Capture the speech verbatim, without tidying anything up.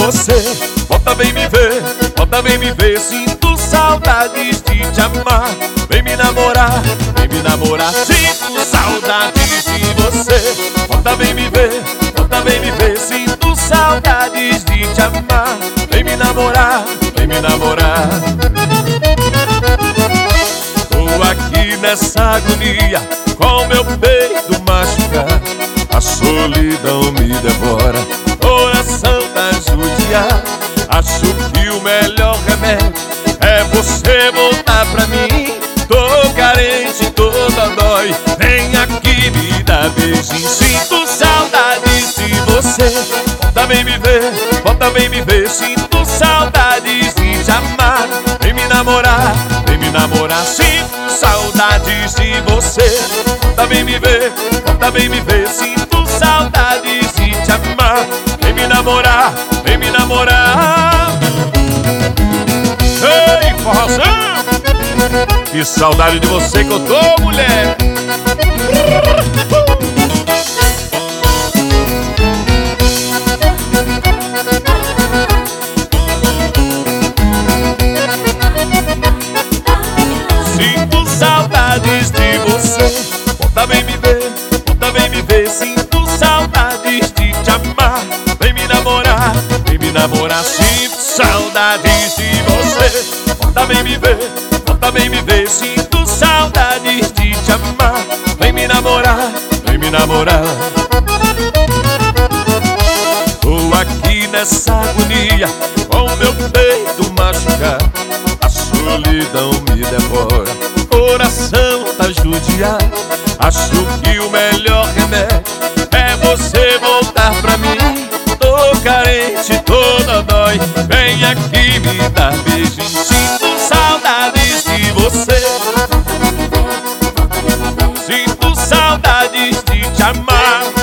você. Volta, vem me ver, volta, vem me ver. Sinto saudades de te amar. Vem me namorar, vem me namorar. Sinto saudades de você. Volta, vem me ver, volta, vem me ver. Sinto saudades de te amar. Vem me namorar, vem me namorar. Tô aqui nessa agonia, com meu peito machucado. A solidão me devora, coração tá judiado. Acho que o melhor remédio é você voltar pra mim. Tô carente, toda dói. Vem aqui me dar beijinho. Sinto saudades de você. Volta, vem me ver, volta, vem me ver. Sinto saudades de te amar. Vem me namorar, vem me namorar. Sinto saudades de você. Volta, vem me ver, volta, vem me ver. Sinto saudades de te amar. Vem me namorar, vem me namorar. Ei, forrozão! Que saudade de você que eu tô, mulher! Sinto saudades de você. Volta, vem me ver, volta, vem me ver. Sinto saudades de te amar. Vem me namorar, vem me namorar. Sinto saudades de você. Volta, vem me ver, volta, vem me ver. Sinto saudades de te amar. Vem me namorar, vem me namorar. Tô aqui nessa agonia, com meu peito machucado. A solidão me devora, coração tá judiado. Acho que o melhor remédio é você voltar pra mim. Tô carente, toda dói. Vem aqui me dar beijinho. Sinto saudades de você. Sinto saudades de te amar.